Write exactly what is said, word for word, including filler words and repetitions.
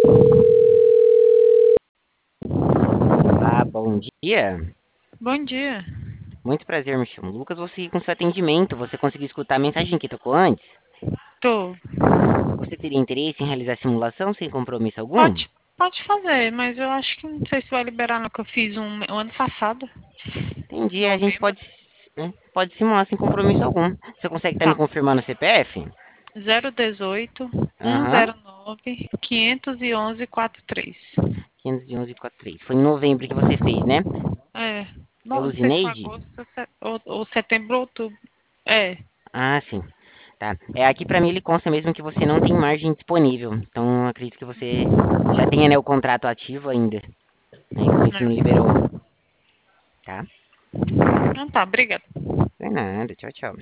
Olá, bom dia. Bom dia. Muito prazer, me chamo Lucas. Vou seguir com seu atendimento. Você conseguiu escutar a mensagem que tocou antes? Tô. Você teria interesse em realizar a simulação sem compromisso algum? Pode, pode fazer, mas eu acho que não sei se vai liberar, não, que eu fiz um, um ano passado, Entendi, a gente novembro. pode, né, pode simular sem compromisso algum. Você consegue estar me Tá. confirmando o C P F? zero dezoito, Aham, cento e nove, quinhentos e onze, quarenta e três. quinhentos e onze quarenta e três. Foi em novembro que você fez, né? É. Não, Pelo não sei se foi Zineide? agosto ou, se- ou, ou setembro ou outubro. É. Ah, sim. Tá. É, aqui pra mim ele consta mesmo que você não tem margem disponível. Então acredito que você já tenha, né, o contrato ativo ainda, né? Por isso não É. liberou, tá? Não tá, obrigada. Não é nada, tchau, tchau.